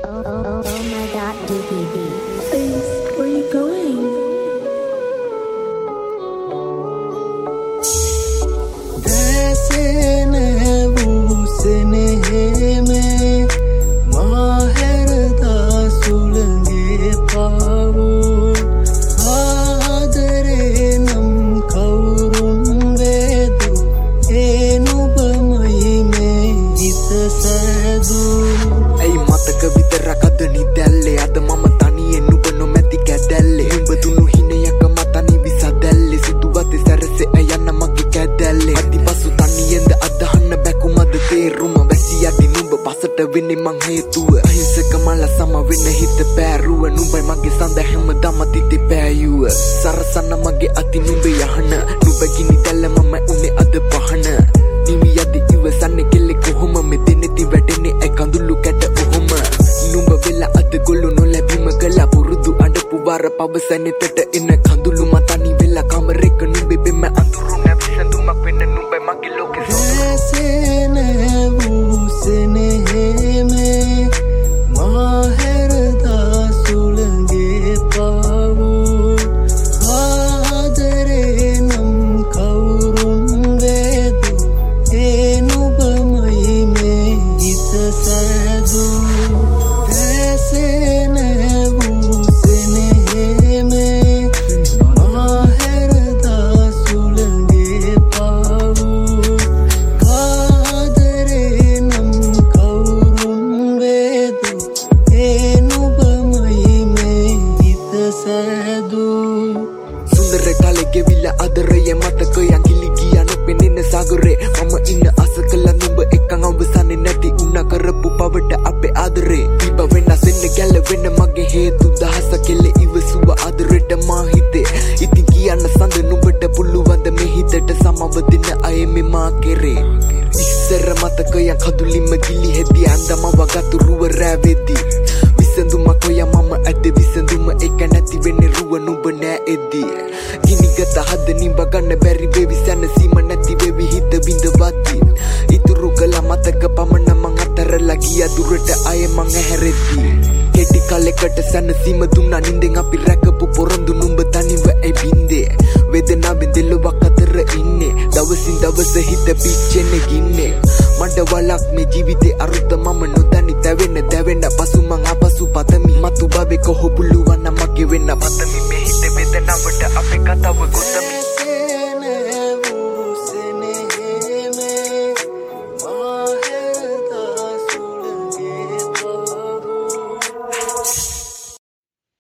my God, DPB. Please, where are you going? Ay mataka විතරක් අද නිදැල්ලේ අද මම තනියෙන් නුඹ නොමැති කැදැල්ලේ නුඹ දුනු හිණයක මතනි විසදැල්ලේ සිදුවති සැරසේ යන්න මගේ කැදැල්ලේ අදිපසු තනියෙන්ද අදහන්න බැකුමද තේරුම වැසි යටි නුඹ පසට වෙන්නේ මං හේතුව අහිංසක මල සම වෙන්න හිත පෑරුව නුඹයි මගේ සඳ හැමදාම තිතේ පෑයුව සරසන්න මගේ අති නුඹ යහන නුඹ ගිනි දැල්ල මම උනේ අද පහන නිවි යදි ඉවසන්නේ කෙල්ලේ කොහොම මෙතනදී වැටෙන්නේ ඒ කඳුළු කැට ඔහොම නුඹ වෙලා අද ගොල්ලු නොලැබීම කළා පුරුදු අඬපු වාර පවසනෙතට එන කඳුළු මතනි වෙලා කමරේක නුඹ බෙම අඳුරු නැවිසඳුමක් වෙන්න නුඹ මගේ ලෝකෙ සේන වූසෙනෙහෙමේ මාහෙරදා සුළඟේ පාවු ආදරේ නම් කවුරුන් වේදු ඒ නුඹමයි මේ හිත සැදු සේන වූසෙනෙහෙමේ මාහෙරදා සුළඟේ පාවු ආදරේ නම් කවුරුන් වේදු ඒ නුඹමයි මේ හිත සැදු සුන්දර කාලේ ගෙවිලා අදරය මතකයන් ගිලි ගියා නොපෙනෙන සාගරේ මම ඉන්න ආස කළා නුඹ එක්කන් අවසන්නේ නැති උනා කරපු පවට අපේ ආදරේ දීප වෙනස් වෙන්න ගැලවෙන්න මගේ හේතු දහස කෙලේ ඉවසුව ආදරෙට මා හිතේ ඉතින් කියන්න සඳ නුඹට පුළුවන් ද මේ හිතට සමව දෙන්න අය මේ මා කෙරේ ඉස්සර මතකයන් කඳුලින්ම ගිලි හැදී අඳම වගතුරුව රැවෙදී විසඳුමක් ඔය මම ඇද විසඳුම එක නැති වෙන්නේ රුව නුඹ නෑ එදී ගිනිගත හද නිඹ ගන්න බැරි වෙවි සැනසීම නැති වෙවි හිත බිඳවති ඉතුරු කළ මතක පමණ මං අතරලා ගියා දුරට අය මං ඇහැරෙද්දී කෙටි කාලයකට සැනසීම දුන්නා නින්දෙන් අපි රැකපු පොරොන්දු නුඹ තනිව ඇයි බින්දේ වේදනාවෙන් දෙලොවක් අතර ඉන්නේ දවසින් දවස හිත පිච්චෙන්නේ ගින්නේ මඩ වලක් මේ ජීවිතේ අරුත මම නොදැන